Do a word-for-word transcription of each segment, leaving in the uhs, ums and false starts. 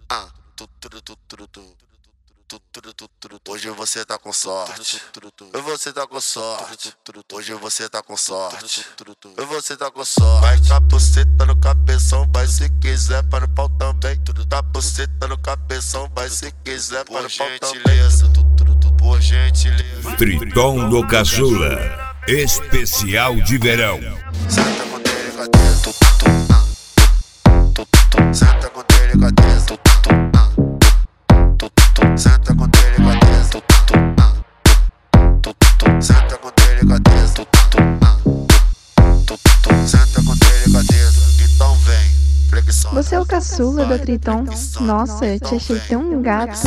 Ah, tu, tu, tu, tu, tu, tu. Hoje você tá com sorte. Você tá com sorte. Hoje você tá com sorte. Você tá com sorte. Vai capuceta no cabeção, vai se quiser para o pau também. Capuceta no cabeção, vai se quiser para o pau também. Por gentileza. Triton do Caçula, especial de verão. Senta com delicadeza. Senta com delicadeza. Senta com delicadeza. Senta com delicadeza. Senta com delicadeza. Então vem, flexiona. Você é o caçula da Triton? Nossa, eu te achei tão gato.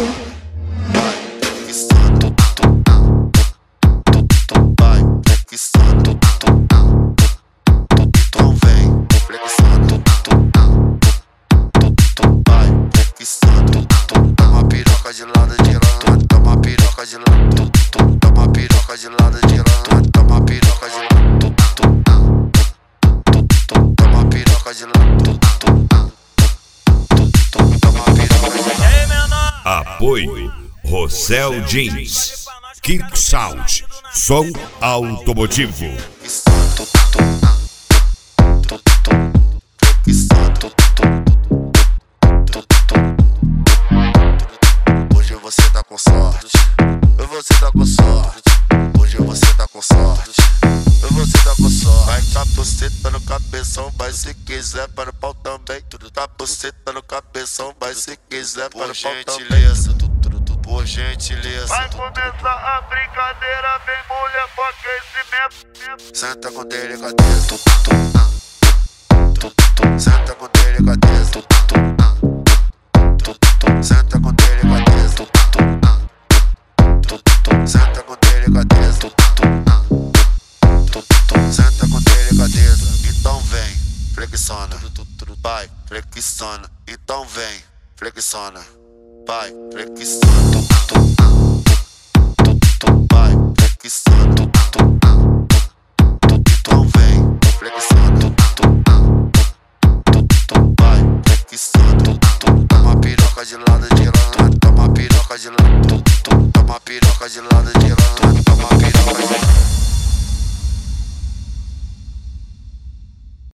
Vai, flexiona. Então vem, flexiona. Vai, flexiona. Toma piroca de lado de lado, toma piroca de lado, toma piroca de lado de lado, toma piroca de lado, toma piroca de lado, toma piroca de lado. Apoio Rossel Jeans, Kick Sound, som automotivo. Hoje você tá com sorte. Você tá com sorte. Hoje você tá com sorte. Você tá com sorte. Vai capuceta no cabeção, vai se quiser para o pau também. Capuceta no cabeção, vai se quiser para o pau também. Por gentileza. Vai começar a brincadeira, vem mulher pro aquecimento. Senta com delicadeza. Senta com delicadeza. Senta com delicadeza. Senta com delicadeza. Senta com delicadeza. Então vem, flexiona. Vai, flexiona. Então vem, flexiona. Vai, flexiona. Vai, flexiona. Então vem, flexiona. Vai, flexiona. Toma piroca de lado de lado, toma piroca de lado, toma piroca de lado de lado, toma piroca de lado.